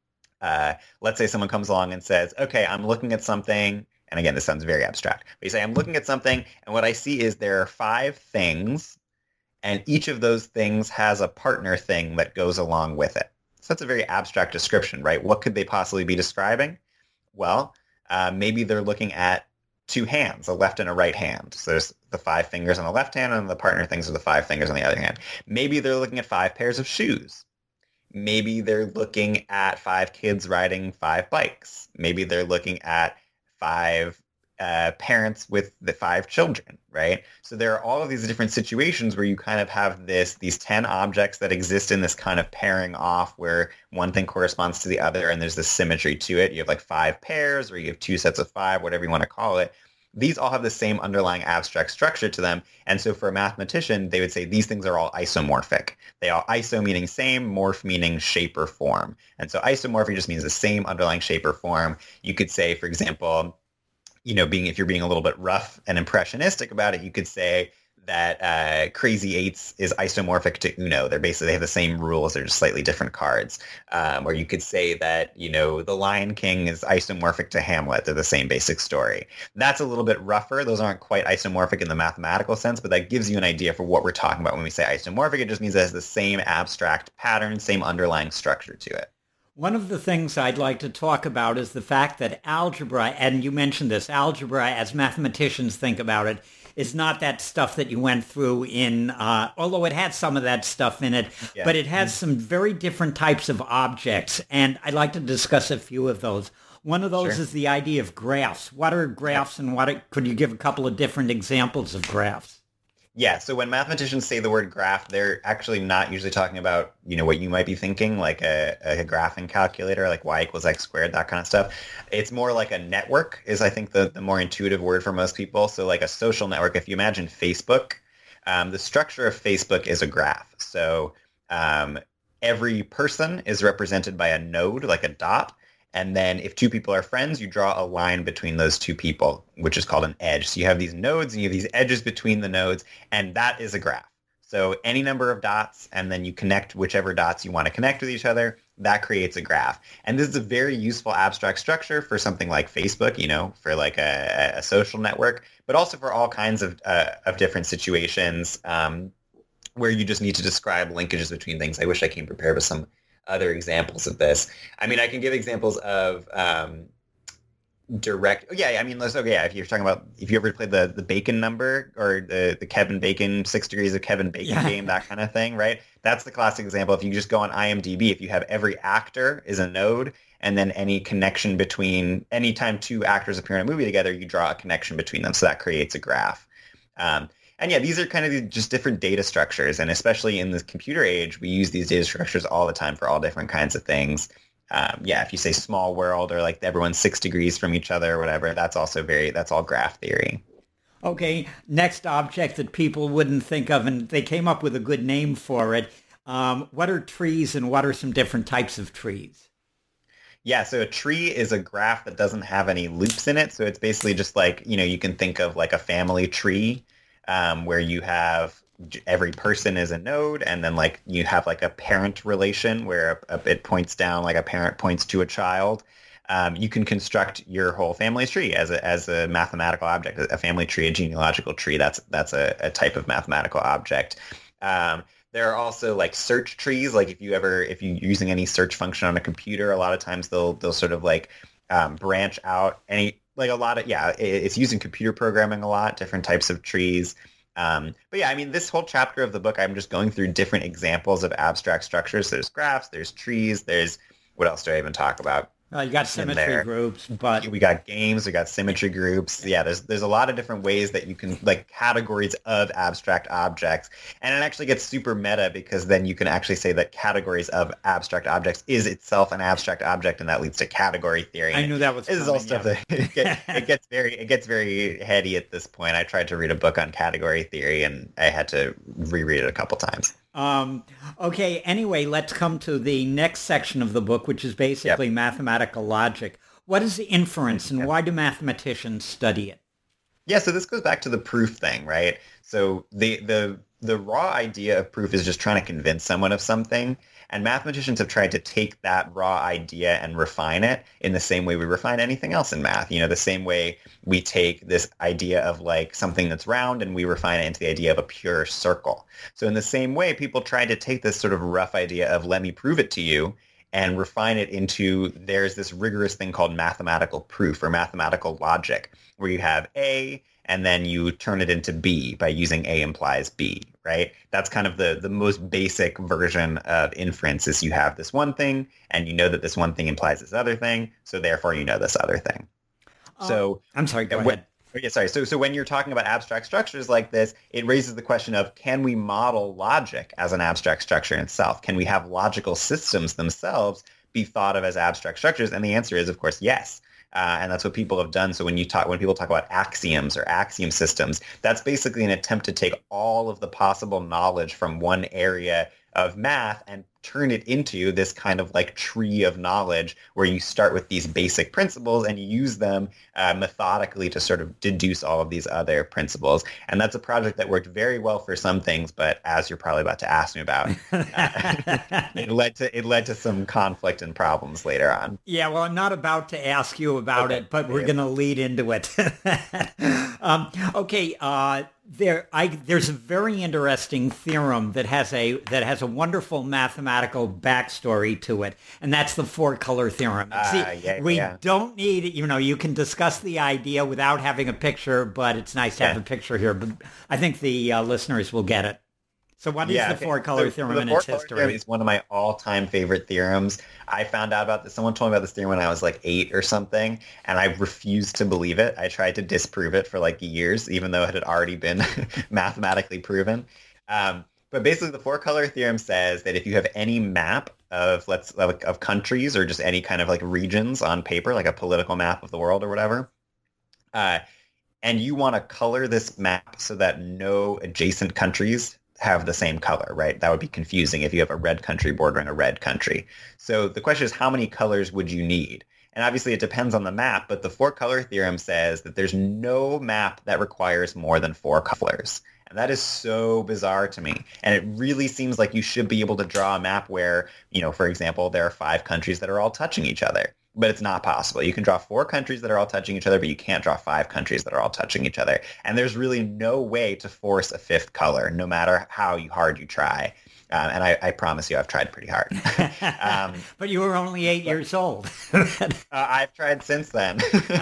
uh, let's say someone comes along and says, okay, I'm looking at something. And again, this sounds very abstract. But you say, I'm looking at something, and what I see is there are five things, and each of those things has a partner thing that goes along with it. So that's a very abstract description, right? What could they possibly be describing? Well, uh, maybe they're looking at two hands, a left and a right hand. So there's the five fingers on the left hand, and the partner things are the five fingers on the other hand. Maybe they're looking at five pairs of shoes. Maybe they're looking at five kids riding five bikes. Maybe they're looking at five uh, parents with the five children, right? So there are all of these different situations where you kind of have this, these ten objects that exist in this kind of pairing off where one thing corresponds to the other and there's this symmetry to it. You have like five pairs or you have two sets of five, whatever you want to call it. These all have the same underlying abstract structure to them. And so for a mathematician, they would say these things are all isomorphic. They all iso meaning same, morph meaning shape or form. And so isomorphic just means the same underlying shape or form. You could say, for example, you know, being if you're being a little bit rough and impressionistic about it, you could say that uh, Crazy Eights is isomorphic to Uno. They're basically, they have the same rules. They're just slightly different cards. Um, or you could say that, you know, The Lion King is isomorphic to Hamlet. They're the same basic story. That's a little bit rougher. Those aren't quite isomorphic in the mathematical sense, but that gives you an idea for what we're talking about when we say isomorphic. It just means it has the same abstract pattern, same underlying structure to it. One of the things I'd like to talk about is the fact that algebra, and you mentioned this, algebra as mathematicians think about it, is not that stuff that you went through in, uh, although it had some of that stuff in it, yeah. But it has some very different types of objects, and I'd like to discuss a few of those. One of those Sure. is the idea of graphs. What are graphs, and what are, could you give a couple of different examples of graphs? Yeah, so when mathematicians say the word graph, they're actually not usually talking about, you know, what you might be thinking, like a, a graphing calculator, like y equals x squared, that kind of stuff. It's more like a network is, I think, the, the more intuitive word for most people. So like a social network, if you imagine Facebook, um, the structure of Facebook is a graph. So um, every person is represented by a node, like a dot. And then if two people are friends, you draw a line between those two people, which is called an edge. So you have these nodes and you have these edges between the nodes, and that is a graph. So any number of dots, and then you connect whichever dots you want to connect with each other, that creates a graph. And this is a very useful abstract structure for something like Facebook, you know, for like a, a social network, but also for all kinds of, uh, of different situations um, where you just need to describe linkages between things. I wish I came prepared with some other examples of this. I mean, I can give examples of um, direct. Oh, yeah, I mean, let's. Okay, yeah, if you're talking about, if you ever played the the Bacon number or the the Kevin Bacon Six Degrees of Kevin Bacon Yeah. game, that kind of thing, right? That's the classic example. If you just go on IMDb, if you have every actor is a node, and then any connection between anytime two actors appear in a movie together, you draw a connection between them, so that creates a graph. Um, And yeah, these are kind of just different data structures. And especially in the computer age, we use these data structures all the time for all different kinds of things. Um, yeah, if you say small world or like everyone's six degrees from each other or whatever, that's also very, that's all graph theory. Okay, next object that people wouldn't think of, and they came up with a good name for it. Um, what are trees, and what are some different types of trees? Yeah, so a tree is a graph that doesn't have any loops in it. So it's basically just like, you know, you can think of like a family tree um, where you have every person is a node, and then like you have like a parent relation where a, a, it points down, like a parent points to a child. Um, you can construct your whole family's tree as a as a mathematical object, a family tree, a genealogical tree. That's that's a, a type of mathematical object. Um, there are also like search trees. Like if you ever if you're using any search function on a computer, a lot of times they'll they'll sort of like um, branch out any like a lot of yeah. It, it's used in computer programming a lot. Different types of trees. Um, but yeah, I mean, this whole chapter of the book, I'm just going through different examples of abstract structures. There's graphs, there's trees, there's what else do I even talk about? Uh, you got symmetry groups, but we got games, we got symmetry groups. Yeah, there's there's a lot of different ways that you can like categories of abstract objects, and it actually gets super meta because then you can actually say that categories of abstract objects is itself an abstract object, and that leads to category theory. I knew that was. This is all stuff yeah. that it gets, it gets very it gets very heady at this point. I tried to read a book on category theory, and I had to reread it a couple times. Um, okay, anyway, let's come to the next section of the book, which is basically yep. mathematical logic. What is inference, and yep. why do mathematicians study it? Yeah, so this goes back to the proof thing, right? So the the the raw idea of proof is just trying to convince someone of something. And mathematicians have tried to take that raw idea and refine it in the same way we refine anything else in math. You know, the same way we take this idea of like something that's round and we refine it into the idea of a pure circle. So in the same way, people tried to take this sort of rough idea of let me prove it to you and refine it into there's this rigorous thing called mathematical proof or mathematical logic where you have A and then you turn it into B by using A implies B, right? That's kind of the, the most basic version of inference is you have this one thing and you know that this one thing implies this other thing, so therefore you know this other thing. Uh, so I'm sorry, go when, ahead. Yeah, sorry. So so when you're talking about abstract structures like this, it raises the question of can we model logic as an abstract structure in itself? Can we have logical systems themselves be thought of as abstract structures? And the answer is, of course, yes. Uh, and that's what people have done. So when you talk, when people talk about axioms or axiom systems, that's basically an attempt to take all of the possible knowledge from one area of math and turn it into this kind of like tree of knowledge where you start with these basic principles and you use them uh, methodically to sort of deduce all of these other principles. And that's a project that worked very well for some things, but as you're probably about to ask me about, uh, it led to it led to some conflict and problems later on. Yeah, well, I'm not about to ask you about okay. it, but we're going to lead into it. um, okay, uh, there, I, there's a very interesting theorem that has a that has a wonderful mathematical backstory to it, and that's the four-color theorem. Uh, See, yeah, we yeah. don't need, you know, you can discuss the idea without having a picture, but it's nice to have yeah. a picture here. But I think the uh, listeners will get it. So what is yeah, the okay. four-color so, theorem so in the its four-color history? Theorem is one of my all-time favorite theorems. I found out about this. Someone told me about this theorem when I was like eight or something, and I refused to believe it. I tried to disprove it for like years, even though it had already been mathematically proven. Um, but basically, the four-color theorem says that if you have any map of let's of, of countries or just any kind of like regions on paper, like a political map of the world or whatever, uh, and you want to color this map so that no adjacent countries have the same color, right? That would be confusing if you have a red country bordering a red country. So the question is, how many colors would you need? And obviously it depends on the map, but the four-color theorem says that there's no map that requires more than four colors. And that is so bizarre to me. And it really seems like you should be able to draw a map where, you know, for example, there are five countries that are all touching each other. But it's not possible. You can draw four countries that are all touching each other, but you can't draw five countries that are all touching each other. And there's really no way to force a fifth color, no matter how hard you try. Um, and I, I promise you, I've tried pretty hard. um, but you were only eight but, years old. uh, I've tried since then.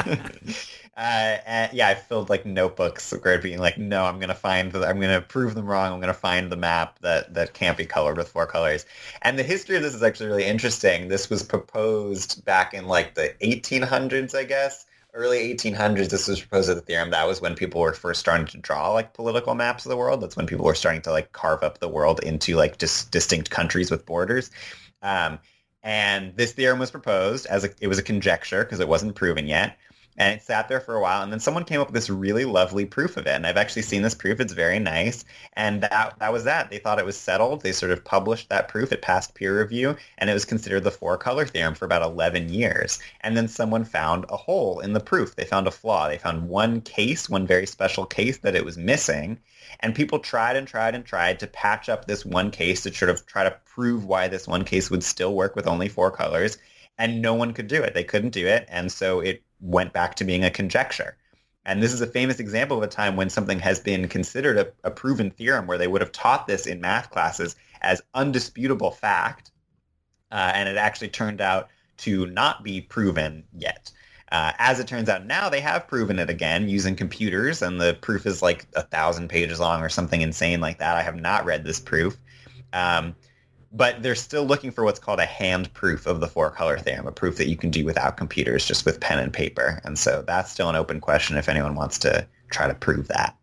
Uh, and yeah, I filled like notebooks where being like, no, I'm gonna find, the, I'm gonna prove them wrong. I'm gonna find the map that that can't be colored with four colors. And the history of this is actually really interesting. This was proposed back in like the eighteen hundreds, I guess, early eighteen hundreds. This was proposed as a theorem. That was when people were first starting to draw like political maps of the world. That's when people were starting to like carve up the world into like dis- distinct countries with borders. Um, and this theorem was proposed as a, it was a conjecture because it wasn't proven yet. And it sat there for a while, and then someone came up with this really lovely proof of it. And I've actually seen this proof. It's very nice. And that that was that. They thought it was settled. They sort of published that proof. It passed peer review, and it was considered the four-color theorem for about eleven years. And then someone found a hole in the proof. They found a flaw. They found one case, one very special case that it was missing. And people tried and tried and tried to patch up this one case to sort of try to prove why this one case would still work with only four colors. And no one could do it. They couldn't do it. And so it went back to being a conjecture. And this is a famous example of a time when something has been considered a, a proven theorem, where they would have taught this in math classes as undisputable fact. Uh, and it actually turned out to not be proven yet. Uh, as it turns out now, they have proven it again using computers, and the proof is like a thousand pages long or something insane like that. I have not read this proof. Um, but they're still looking for what's called a hand proof of the four-color theorem, a proof that you can do without computers, just with pen and paper. And so that's still an open question if anyone wants to try to prove that.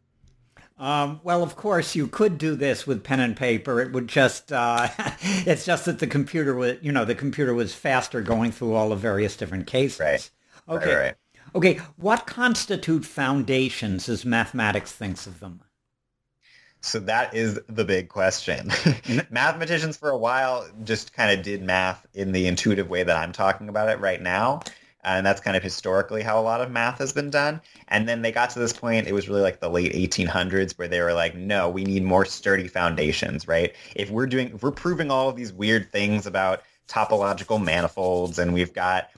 Um, well, of course, you could do this with pen and paper. It would just, uh, it's just that the computer was, you know, the computer was faster going through all the various different cases. Right. Okay. Right, right. Okay. What constitute foundations as mathematics thinks of them? So that is the big question. Mathematicians for a while just kind of did math in the intuitive way that I'm talking about it right now. And that's kind of historically how a lot of math has been done. And then they got to this point, it was really like the late eighteen hundreds, where they were like, no, we need more sturdy foundations, right? If we're doing, if we're proving all of these weird things about topological manifolds, and we've got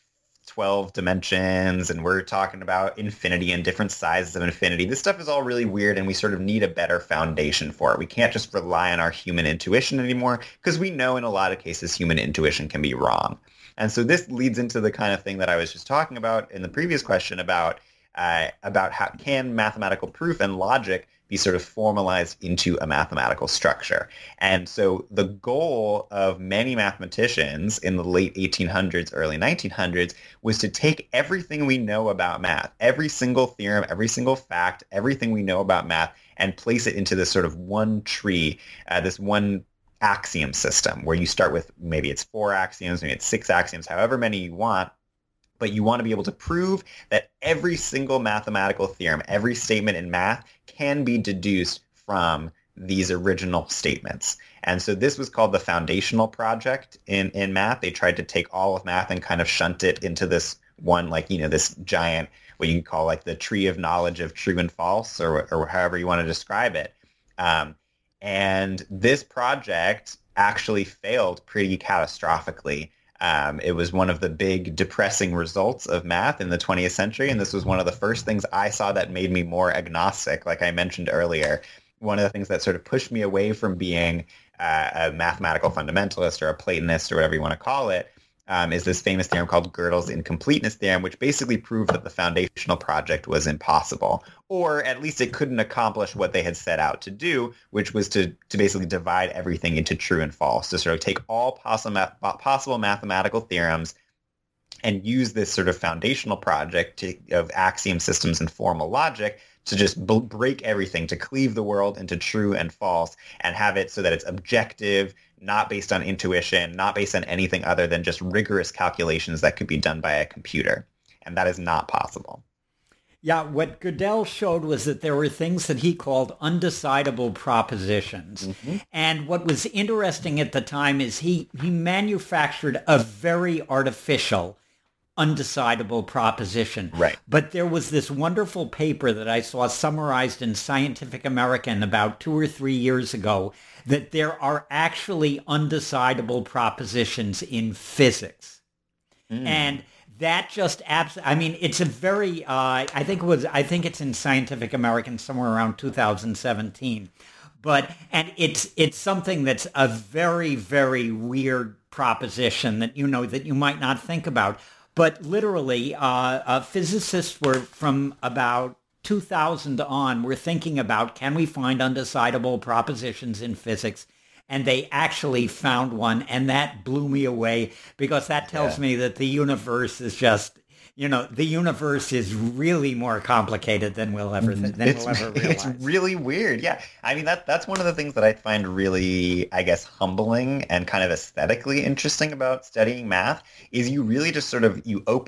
twelve dimensions, and we're talking about infinity and different sizes of infinity, this stuff is all really weird, and we sort of need a better foundation for it. We can't just rely on our human intuition anymore, because we know in a lot of cases human intuition can be wrong. And so this leads into the kind of thing that I was just talking about in the previous question about uh, about how can mathematical proof and logic be sort of formalized into a mathematical structure. And so the goal of many mathematicians in the late eighteen hundreds, early nineteen hundreds, was to take everything we know about math, every single theorem, every single fact, everything we know about math, and place it into this sort of one tree, uh, this one axiom system, where you start with maybe it's four axioms, maybe it's six axioms, however many you want. But you want to be able to prove that every single mathematical theorem, every statement in math can be deduced from these original statements. And so this was called the foundational project in, in math. They tried to take all of math and kind of shunt it into this one, like, you know, this giant, what you can call like the tree of knowledge of true and false, or, or however you want to describe it. Um, and this project actually failed pretty catastrophically. Um, it was one of the big depressing results of math in the twentieth century, and this was one of the first things I saw that made me more agnostic, like I mentioned earlier. One of the things that sort of pushed me away from being uh, a mathematical fundamentalist or a Platonist or whatever you want to call it, um, is this famous theorem called Gödel's incompleteness theorem, which basically proved that the foundational project was impossible, or at least it couldn't accomplish what they had set out to do, which was to, to basically divide everything into true and false, to sort of take all possible, possible mathematical theorems and use this sort of foundational project to, of axiom systems and formal logic to just b- break everything, to cleave the world into true and false, and have it so that it's objective, not based on intuition, not based on anything other than just rigorous calculations that could be done by a computer. And that is not possible. Yeah, what Gödel showed was that there were things that he called undecidable propositions. Mm-hmm. And what was interesting at the time is he, he manufactured a very artificial undecidable proposition. Right. But there was this wonderful paper that I saw summarized in Scientific American about two or three years ago that there are actually undecidable propositions in physics. Mm. And that just abs- I mean, it's a very, uh, I think it was, I think it's in Scientific American somewhere around two thousand seventeen. But, and it's, it's something that's a very, very weird proposition that, you know, that you might not think about. But literally, uh, uh, physicists were from about two thousand on were thinking about, can we find undecidable propositions in physics? And they actually found one, and that blew me away, because that tells yeah. me that the universe is just, you know, the universe is really more complicated than we'll ever th- than it's, we'll ever realize. It's really weird. Yeah. I mean, that that's one of the things that I find really, I guess, humbling and kind of aesthetically interesting about studying math is you really just sort of, you open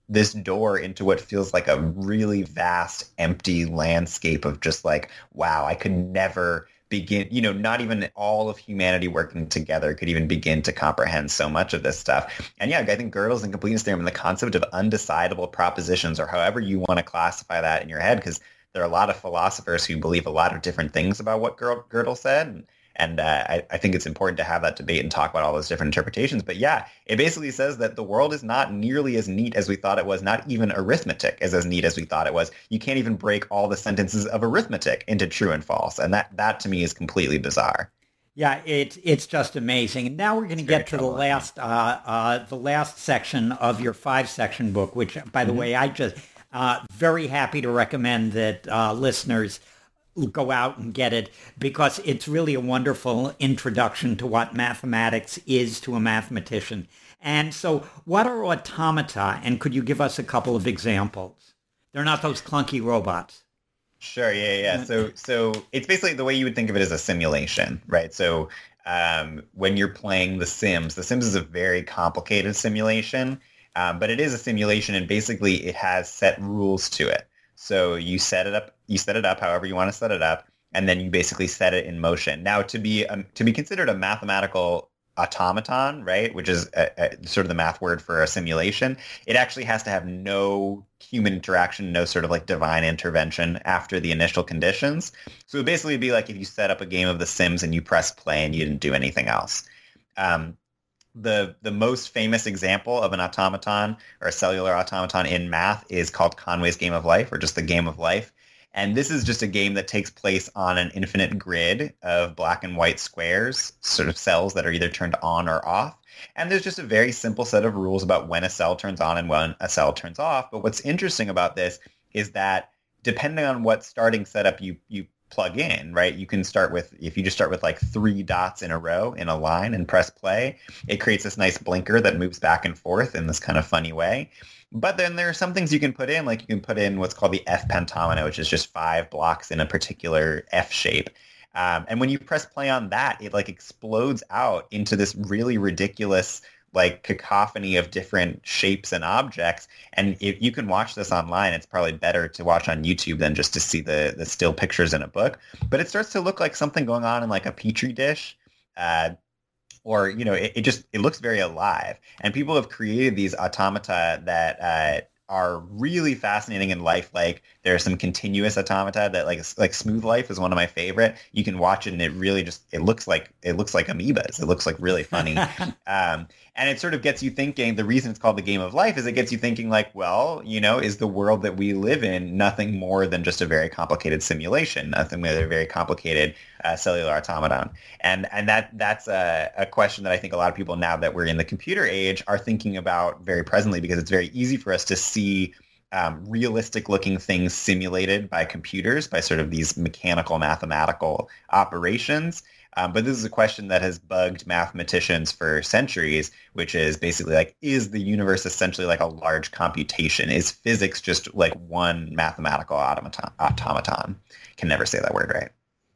this door into what feels like a really vast, empty landscape of just like, wow, I could never begin, you know, not even all of humanity working together could even begin to comprehend so much of this stuff. And yeah, I think Gödel's incompleteness theorem and the concept of undecidable propositions, or however you want to classify that in your head, because there are a lot of philosophers who believe a lot of different things about what Gödel said. And, and uh, I, I think it's important to have that debate and talk about all those different interpretations. But yeah, it basically says that the world is not nearly as neat as we thought it was. Not even arithmetic is as neat as we thought it was. You can't even break all the sentences of arithmetic into true and false. And that, that to me is completely bizarre. Yeah, it's it's just amazing. And now we're going to get to the last uh, uh, the last section of your five section book, which, by the mm-hmm. way, I just uh, very happy to recommend that uh, listeners go out and get it, because it's really a wonderful introduction to what mathematics is to a mathematician. And so what are automata, and could you give us a couple of examples? They're not those clunky robots. Sure, yeah, yeah. So so it's basically the way you would think of it as a simulation, right? So um, when you're playing The Sims, The Sims is a very complicated simulation, um, but it is a simulation, and basically it has set rules to it. So you set it up, you set it up however you want to set it up, and then you basically set it in motion. Now, to be um, to be considered a mathematical automaton, right, which is a, a, sort of the math word for a simulation, it actually has to have no human interaction, no sort of like divine intervention after the initial conditions. So it would basically be like if you set up a game of The Sims and you press play and you didn't do anything else. Um, The the most famous example of an automaton or a cellular automaton in math is called Conway's Game of Life, or just the Game of Life. And this is just a game that takes place on an infinite grid of black and white squares, sort of cells that are either turned on or off. And there's just a very simple set of rules about when a cell turns on and when a cell turns off. But what's interesting about this is that depending on what starting setup you you plug in, right? You can start with, if you just start with like three dots in a row in a line and press play, it creates this nice blinker that moves back and forth in this kind of funny way. But then there are some things you can put in, like you can put in what's called the F pentamina, which is just five blocks in a particular F shape. Um, and when you press play on that, it like explodes out into this really ridiculous like cacophony of different shapes and objects. And if you can watch this online, it's probably better to watch on YouTube than just to see the, the still pictures in a book. But it starts to look like something going on in like a petri dish. Uh, or, you know, it, it just, it looks very alive. And people have created these automata that uh, are really fascinating and lifelike. There are some continuous automata that like like Smooth Life is one of my favorite. You can watch it and it really just it looks like it looks like amoebas. It looks like really funny. um, and it sort of gets you thinking. The reason it's called the Game of Life is it gets you thinking like, well, you know, is the world that we live in nothing more than just a very complicated simulation, nothing but a very complicated uh, cellular automaton? And and that that's a, a question that I think a lot of people, now that we're in the computer age, are thinking about very presently, because it's very easy for us to see um, realistic looking things simulated by computers, by sort of these mechanical mathematical operations. Um, but this is a question that has bugged mathematicians for centuries, which is basically like, is the universe essentially like a large computation? Is physics just like one mathematical automaton? automaton? Can never say that word right.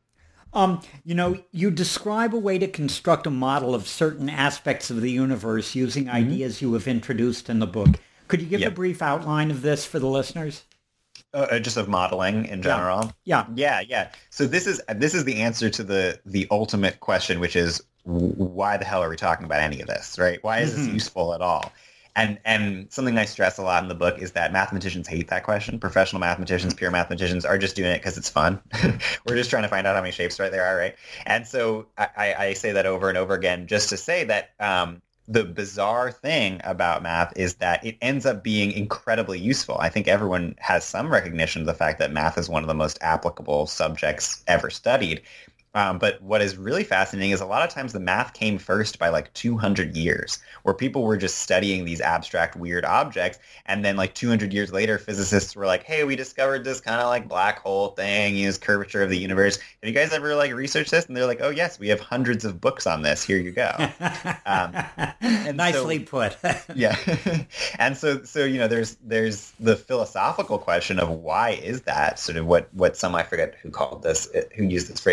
Um, you know, you describe a way to construct a model of certain aspects of the universe using mm-hmm. ideas you have introduced in the book. Could you give yep. a brief outline of this for the listeners? Uh, just of modeling in general. Yeah. yeah, yeah, yeah. So this is this is the answer to the the ultimate question, which is why the hell are we talking about any of this, right? Why is mm-hmm. this useful at all? And and something I stress a lot in the book is that mathematicians hate that question. Professional mathematicians, pure mathematicians are just doing it because it's fun. We're just trying to find out how many shapes right there are, right? And so I, I say that over and over again just to say that um, the bizarre thing about math is that it ends up being incredibly useful. I think everyone has some recognition of the fact that math is one of the most applicable subjects ever studied. Um, but what is really fascinating is a lot of times the math came first by like two hundred years, where people were just studying these abstract, weird objects. And then like two hundred years later, physicists were like, hey, we discovered this kind of like black hole thing, you know, this curvature of the universe. Have you guys ever like researched this? And they're like, oh, yes, we have hundreds of books on this. Here you go. Um, and Nicely so, put. yeah. And so, so, you know, there's there's the philosophical question of why is that, sort of what, what some, I forget who called this, who used this phrase, but like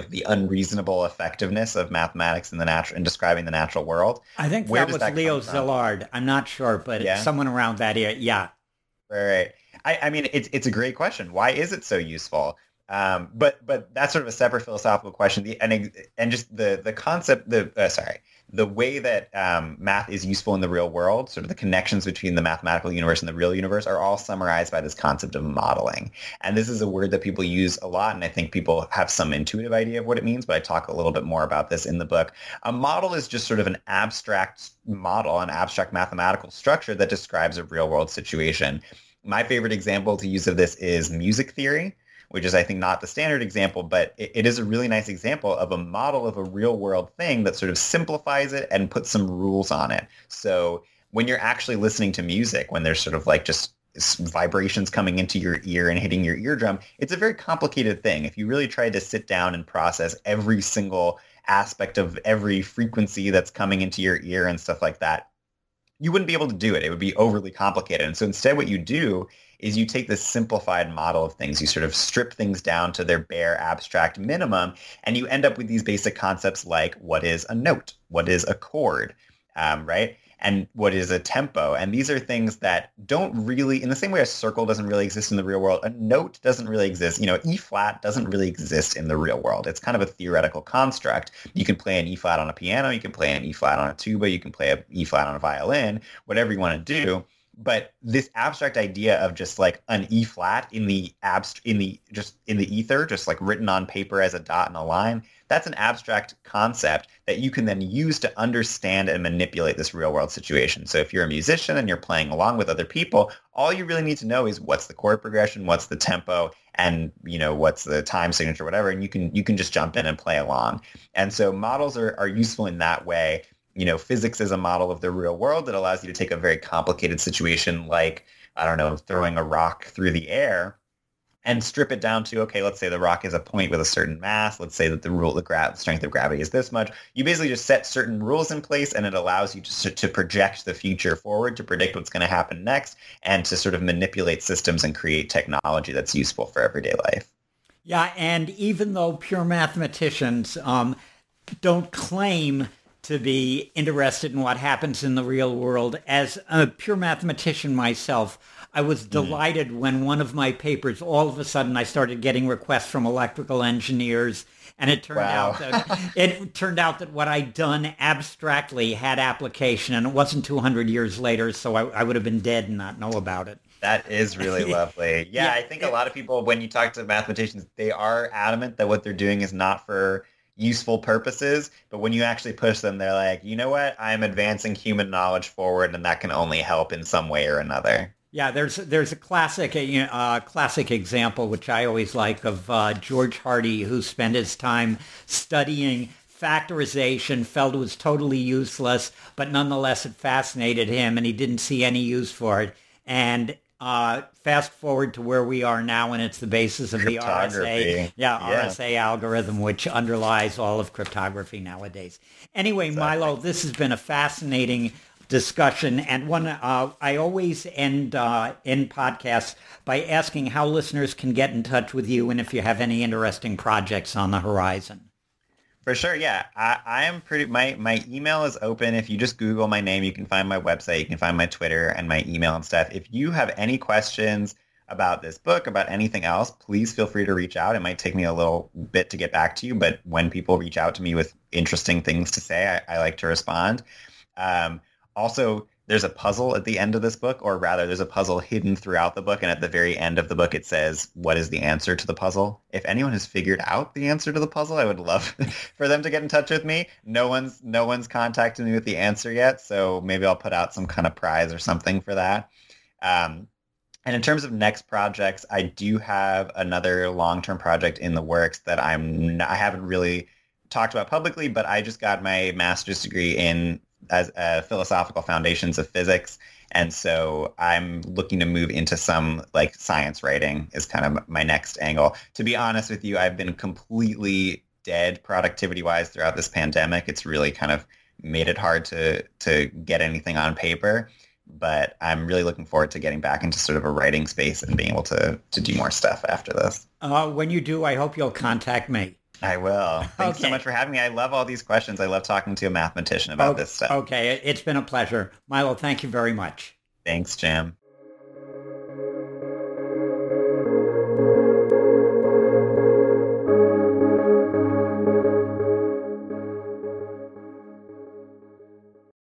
the unreasonable effectiveness of mathematics in the natural in describing the natural world. I think Where that does was that Leo come from? Szilard. I'm not sure, but Yeah? someone around that area. Yeah. Right, right. I, I mean, it's it's a great question. Why is it so useful? Um, but but that's sort of a separate philosophical question. The, and and just the the concept, the uh, sorry, the way that um, math is useful in the real world, sort of the connections between the mathematical universe and the real universe, are all summarized by this concept of modeling. And this is a word that people use a lot, and I think people have some intuitive idea of what it means. But I talk a little bit more about this in the book. A model is just sort of an abstract model, an abstract mathematical structure that describes a real world situation. My favorite example to use of this is music theory, which is, I think, not the standard example, but it, it is a really nice example of a model of a real world thing that sort of simplifies it and puts some rules on it. So when you're actually listening to music, when there's sort of like just vibrations coming into your ear and hitting your eardrum, it's a very complicated thing. If you really tried to sit down and process every single aspect of every frequency that's coming into your ear and stuff like that, you wouldn't be able to do it. It would be overly complicated. And so instead what you do is you take this simplified model of things. You sort of strip things down to their bare abstract minimum, and you end up with these basic concepts like what is a note, what is a chord, um, right? And what is a tempo. And these are things that don't really, in the same way a circle doesn't really exist in the real world, a note doesn't really exist. You know, E flat doesn't really exist in the real world. It's kind of a theoretical construct. You can play an E flat on a piano, you can play an E flat on a tuba, you can play an E flat on a violin, whatever you want to do. But this abstract idea of just like an E flat in the abst in the just in the ether, just like written on paper as a dot and a line, that's an abstract concept that you can then use to understand and manipulate this real world situation. So if you're a musician and you're playing along with other people, all you really need to know is what's the chord progression, what's the tempo, and you know what's the time signature, whatever, and you can you can just jump in and play along. And so models are, are useful in that way. You know, physics is a model of the real world that allows you to take a very complicated situation like, I don't know, throwing a rock through the air and strip it down to, okay, let's say the rock is a point with a certain mass. Let's say that the rule, the gra- strength of gravity is this much. You basically just set certain rules in place, and it allows you to, to project the future forward, to predict what's going to happen next, and to sort of manipulate systems and create technology that's useful for everyday life. Yeah, and even though pure mathematicians um, don't claim to be interested in what happens in the real world, as a pure mathematician myself, I was delighted mm. when one of my papers, all of a sudden I started getting requests from electrical engineers, and it turned wow. out that it turned out that what I'd done abstractly had application, and it wasn't two hundred years later, so I, I would have been dead and not know about it. That is really lovely. Yeah, yeah, I think a lot of people, when you talk to mathematicians, they are adamant that what they're doing is not for useful purposes, but when you actually push them, they're like, you know what, I'm advancing human knowledge forward, and that can only help in some way or another. Yeah, there's there's a classic a uh, classic example which I always like of uh, George Hardy, who spent his time studying factorization, felt it was totally useless, but nonetheless it fascinated him, and he didn't see any use for it. And Uh, fast forward to where we are now, and it's the basis of the R S A, yeah, yeah. R S A algorithm, which underlies all of cryptography nowadays. Anyway, exactly. Milo, this has been a fascinating discussion, and one uh, I always end uh, end podcasts by asking how listeners can get in touch with you, and if you have any interesting projects on the horizon. For sure, yeah. I, I am pretty, my, my email is open. If you just Google my name, you can find my website, you can find my Twitter and my email and stuff. If you have any questions about this book, about anything else, please feel free to reach out. It might take me a little bit to get back to you, but when people reach out to me with interesting things to say, I, I like to respond. Um, also, there's a puzzle at the end of this book, or rather there's a puzzle hidden throughout the book. And at the very end of the book, it says, what is the answer to the puzzle? If anyone has figured out the answer to the puzzle, I would love for them to get in touch with me. No one's no one's contacted me with the answer yet. So maybe I'll put out some kind of prize or something for that. Um, and in terms of next projects, I do have another long-term project in the works that I'm not, I haven't really talked about publicly, but I just got my master's degree in as uh, philosophical foundations of physics. And so I'm looking to move into some like science writing is kind of my next angle. To be honest with you, I've been completely dead productivity wise throughout this pandemic. It's really kind of made it hard to, to get anything on paper, but I'm really looking forward to getting back into sort of a writing space and being able to, to do more stuff after this. Uh, when you do, I hope you'll contact me. I will. Thanks Okay. so much for having me. I love all these questions. I love talking to a mathematician about Oh, this stuff. Okay, it's been a pleasure. Milo, thank you very much. Thanks, Jim.